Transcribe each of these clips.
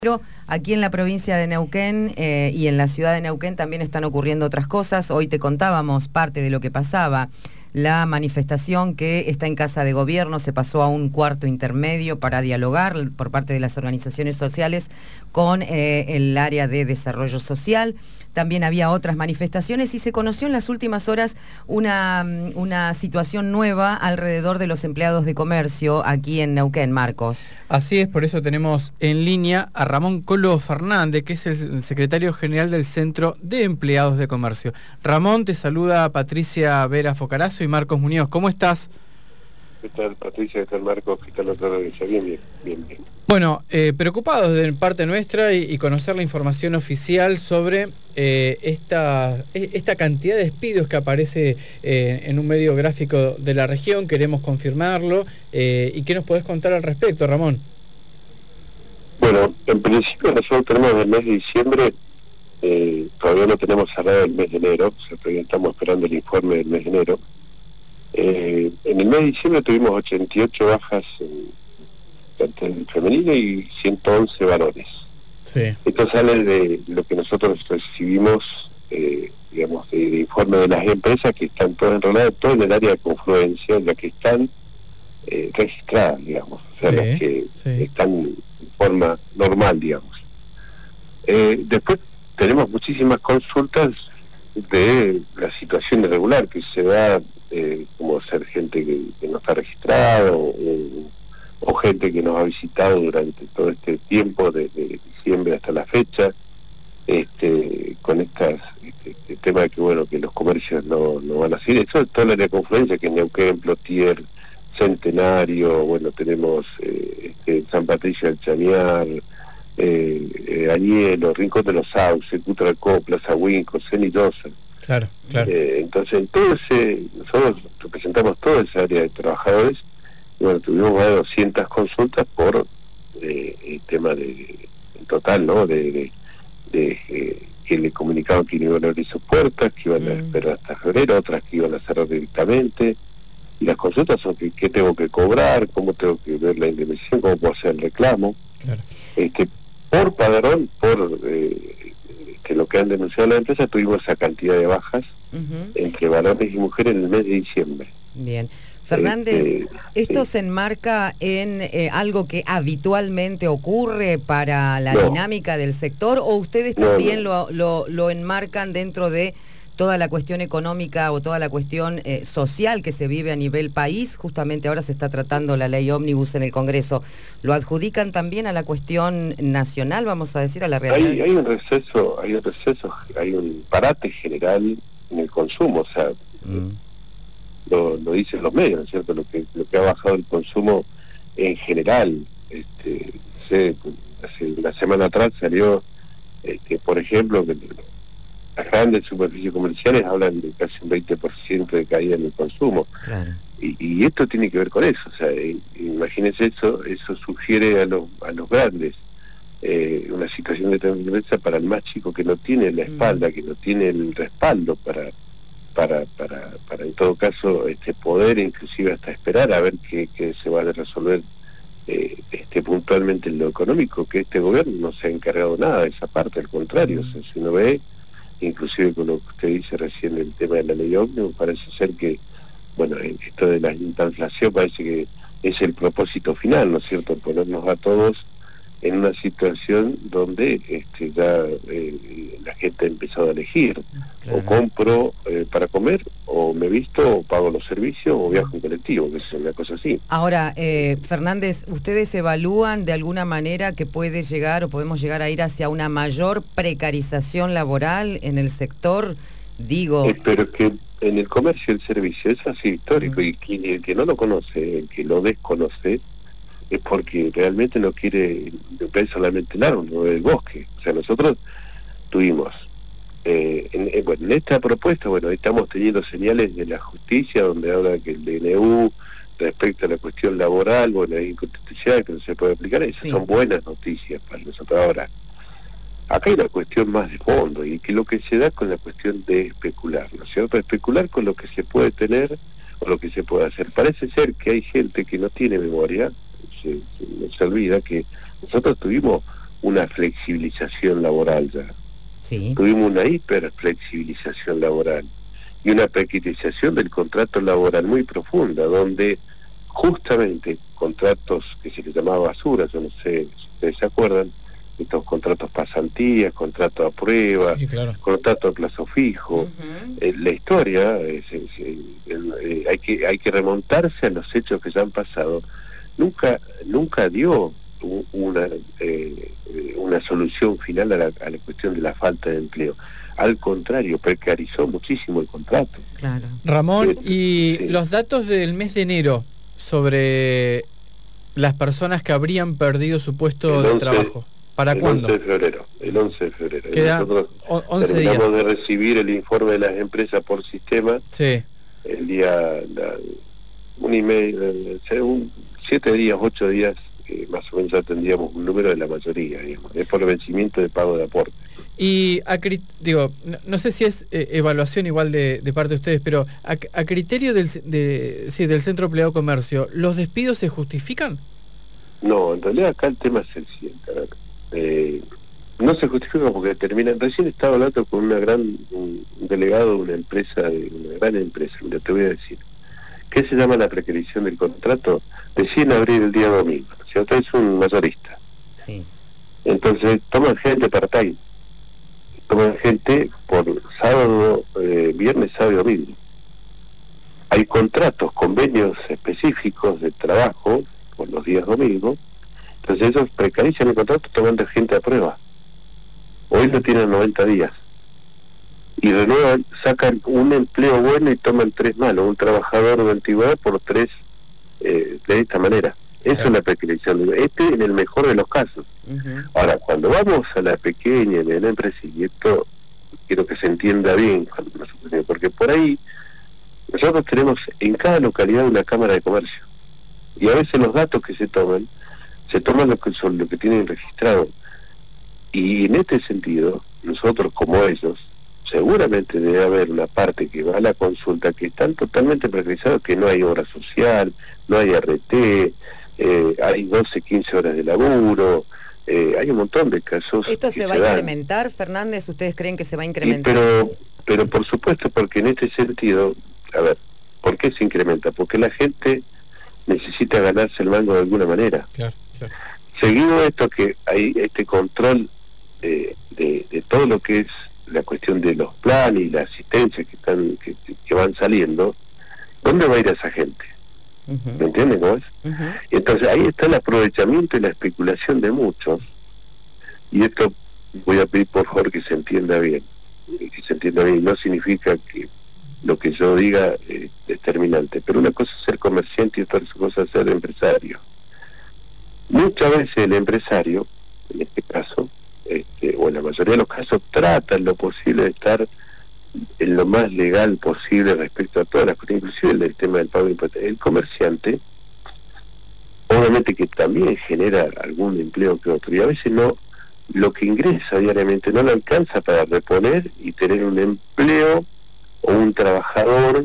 Pero aquí en la provincia de Neuquén y en la ciudad de Neuquén también están ocurriendo otras cosas. Hoy te contábamos parte de lo que pasaba. La manifestación que está en Casa de Gobierno se pasó a un cuarto intermedio para dialogar por parte de las organizaciones sociales con el área de desarrollo social. También había otras manifestaciones y se conoció en las últimas horas una situación nueva alrededor de los empleados de comercio aquí en Neuquén, Marcos. Así es, por eso tenemos en línea a Ramón Colo Fernández, que es el secretario general del Centro de Empleados de Comercio. Ramón, te saluda Patricia Vera Focarazo y Marcos Muñoz. ¿Cómo estás? ¿Qué tal, Patricia? ¿Qué tal, Marcos? ¿Qué tal otra vez? Bien. Bueno, preocupados de parte nuestra y conocer la información oficial sobre esta cantidad de despidos que aparece en un medio gráfico de la región. Queremos confirmarlo. ¿Y qué nos podés contar al respecto, Ramón? Bueno, en principio nosotros tenemos el mes de diciembre, todavía no tenemos cerrado el mes de enero, o sea, todavía estamos esperando el informe del mes de enero. En el mes de diciembre tuvimos 88 bajas en femenino y 111 varones. Sí. Esto sale de lo que nosotros recibimos, digamos, de informe de las empresas que están todas enroladas, todo en el área de confluencia, las que están registradas, digamos, o sea, Sí, las que sí. están en forma normal, digamos. Después tenemos muchísimas consultas de la situación irregular que se da, como ser gente que no está registrada o gente que nos ha visitado durante todo este tiempo, desde diciembre hasta la fecha, con este tema de que, bueno, que los comercios no van a seguir. Eso es toda la área de confluencia, que en Neuquén, Plotier, Centenario, bueno, tenemos San Patricio del Chañar, Añelo, Rincón de los Sauces, Cutralcó, Plaza Huinco, Cenirosa. Claro. Entonces, nosotros representamos toda esa área de trabajadores. Y bueno, tuvimos más de 200 consultas por el tema en total, ¿no? De que le comunicaban que no iban a abrir sus puertas, que iban a esperar hasta febrero, otras que iban a cerrar directamente. Y las consultas son qué tengo que cobrar, cómo tengo que ver la indemnización, cómo puedo hacer el reclamo. Claro. Por padrón, que lo que han denunciado la empresa, tuvimos esa cantidad de bajas entre varones y mujeres en el mes de diciembre. Bien. Fernández, ¿esto se enmarca en algo que habitualmente ocurre para la dinámica del sector o ustedes también lo enmarcan dentro de toda la cuestión económica o toda la cuestión social que se vive a nivel país? Justamente ahora se está tratando la ley ómnibus en el Congreso. ¿Lo adjudican también a la cuestión nacional, vamos a decir, a la realidad? Hay un receso, hay un parate general en el consumo, o sea... Lo dicen los medios, ¿no es cierto? Lo que ha bajado el consumo en general. Hace una semana atrás salió, por ejemplo, que las grandes superficies comerciales hablan de casi un 20% de caída en el consumo. Claro. Y esto tiene que ver con eso. O sea, imagínense eso sugiere a los grandes una situación de tristeza para el más chico que no tiene la espalda, que no tiene el respaldo para en todo caso poder inclusive hasta esperar a ver qué se va a resolver puntualmente en lo económico, que este gobierno no se ha encargado nada de esa parte, al contrario. O sea, si uno ve, inclusive con lo que usted dice recién del tema de la ley ómnibus, parece ser que, bueno, esto de la inflación parece que es el propósito final, ¿no es cierto?, ponernos a todos en una situación donde ya la gente ha empezado a elegir. Claro. O compro para comer, o me visto, o pago los servicios, o viajo en colectivo, que es una cosa así. Ahora, Fernández, ¿ustedes evalúan de alguna manera que puede llegar o podemos llegar a ir hacia una mayor precarización laboral en el sector? Pero que en el comercio y el servicio es así histórico, y el que no lo conoce, el que lo desconoce, es porque realmente no quiere ver solamente el árbol, no el bosque. O sea, nosotros tuvimos, en esta propuesta, estamos teniendo señales de la justicia donde habla que el DNU, respecto a la cuestión laboral, es inconstitucional, que no se puede aplicar. Esas son buenas noticias para nosotros. Ahora, acá hay una cuestión más de fondo, y que lo que se da con la cuestión de especular, ¿no es cierto? Especular con lo que se puede tener o lo que se puede hacer. Parece ser que hay gente que no tiene memoria. Se olvida que nosotros tuvimos una flexibilización laboral ya. Sí. Tuvimos una hiperflexibilización laboral y una precarización del contrato laboral muy profunda, donde justamente contratos que se les llamaba basura, yo no sé si ustedes se acuerdan, estos contratos pasantías, contratos a prueba, sí, claro, contratos a plazo fijo. La historia, hay que remontarse a los hechos que ya han pasado. Nunca dio una solución final a la cuestión de la falta de empleo. Al contrario, precarizó muchísimo el contrato. Claro. Ramón, y sí. los datos del mes de enero sobre las personas que habrían perdido su puesto de trabajo, ¿para cuándo? El 11 de febrero. Quedan Nosotros 11 terminamos días de recibir el informe de las empresas por sistema. Sí. El día 7 días, 8 días, más o menos ya tendríamos un número de la mayoría, digamos. Es por el vencimiento de pago de aporte. Y no sé si es evaluación igual de parte de ustedes, pero a criterio del Centro Empleado de Comercio, ¿los despidos se justifican? No, en realidad acá el tema es el siguiente. A ver, no se justifica porque terminan. Recién estaba hablando con un delegado de una gran empresa, mira, te voy a decir. ¿Qué se llama la precarización del contrato? Deciden abrir el día domingo, si usted es un mayorista. Sí. Entonces toman gente part-time, toman gente por sábado, viernes, sábado y domingo. Hay contratos, convenios específicos de trabajo por los días domingos, entonces ellos precarizan el contrato tomando gente a prueba. Hoy lo tienen 90 días. Y renuevan, sacan un empleo bueno y toman 3 malos, un trabajador de antigüedad por 3 de esta manera. Eso es la precarización, en el mejor de los casos. Ahora, cuando vamos a la pequeña y mediana empresa, y esto quiero que se entienda bien, porque por ahí nosotros tenemos en cada localidad una cámara de comercio, y a veces los datos que se toman lo que tienen registrado, y en este sentido, nosotros como ellos, seguramente debe haber una parte que va a la consulta que están totalmente precarizados, que no hay obra social, no hay RT, hay 12, 15 horas de laburo, hay un montón de casos. ¿Esto se va a incrementar, Fernández? ¿Ustedes creen que se va a incrementar? Pero por supuesto, porque en este sentido, a ver, ¿por qué se incrementa? Porque la gente necesita ganarse el mango de alguna manera. Claro. Seguido esto, que hay este control de todo lo que es la cuestión de los planes y la asistencia que van saliendo, ¿dónde va a ir esa gente? ¿Me entienden cómo es? Entonces ahí está el aprovechamiento y la especulación de muchos, y esto voy a pedir por favor que se entienda bien, no significa que lo que yo diga es determinante, pero una cosa es ser comerciante y otra cosa es ser empresario. Muchas veces el empresario, en este caso, o en la mayoría de los casos, trata en lo posible de estar en lo más legal posible respecto a todas las cuestiones, inclusive el tema del pago de impuestos. El comerciante, obviamente que también genera algún empleo que otro, y a veces no, lo que ingresa diariamente no le alcanza para reponer y tener un empleo o un trabajador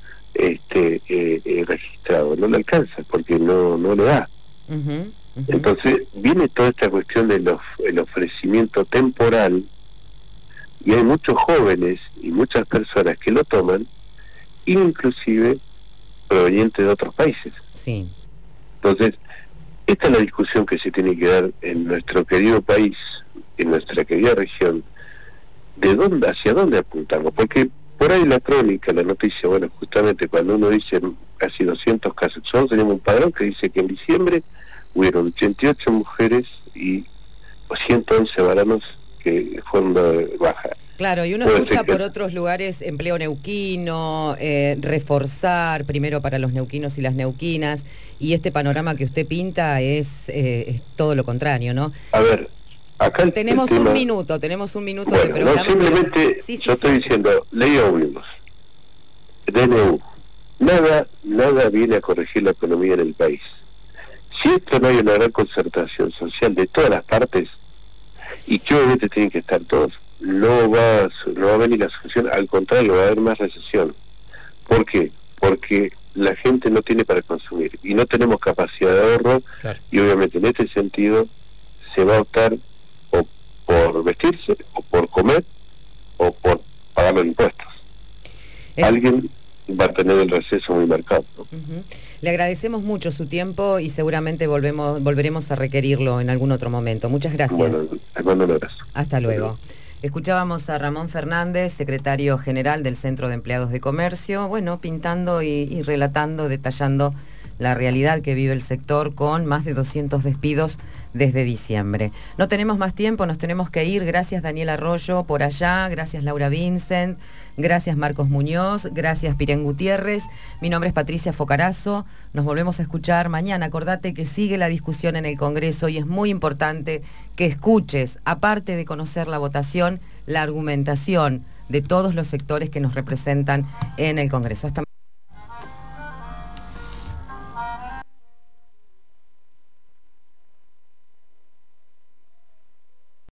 registrado, no le alcanza porque no le da. Entonces viene toda esta cuestión del ofrecimiento temporal, y hay muchos jóvenes y muchas personas que lo toman, inclusive provenientes de otros países. Sí. Entonces, esta es la discusión que se tiene que dar en nuestro querido país, en nuestra querida región, hacia dónde apuntamos, porque por ahí la crónica, la noticia, bueno, justamente cuando uno dice casi 200 casos, nosotros tenemos un padrón que dice que en diciembre hubieron 88 mujeres y 111 varones que fueron de baja. Claro, y uno escucha por otros lugares empleo neuquino, reforzar primero para los neuquinos y las neuquinas, y este panorama que usted pinta es todo lo contrario, ¿no? A ver, acá tenemos un minuto bueno, de programa. No, simplemente yo estoy diciendo, ley ómnibus, DNU, nada viene a corregir la economía en el país. Si esto no hay una gran concertación social de todas las partes, y que obviamente tienen que estar todos, no va a venir la solución, al contrario, va a haber más recesión. ¿Por qué? Porque la gente no tiene para consumir y no tenemos capacidad de ahorro, claro. Y obviamente en este sentido se va a optar por vestirse, o por comer, o por pagar los impuestos. Alguien va a tener el receso muy marcado, ¿no? Le agradecemos mucho su tiempo y seguramente volveremos a requerirlo en algún otro momento. Muchas gracias. Bueno, les mando un abrazo. Hasta luego. Escuchábamos a Ramón Fernández, secretario general del Centro de Empleados de Comercio, bueno, pintando y relatando, detallando la realidad que vive el sector con más de 200 despidos desde diciembre. No tenemos más tiempo, nos tenemos que ir. Gracias Daniel Arroyo por allá, gracias Laura Vincent, gracias Marcos Muñoz, gracias Pirén Gutiérrez. Mi nombre es Patricia Focarazo, nos volvemos a escuchar mañana. Acordate que sigue la discusión en el Congreso y es muy importante que escuches, aparte de conocer la votación, la argumentación de todos los sectores que nos representan en el Congreso. Hasta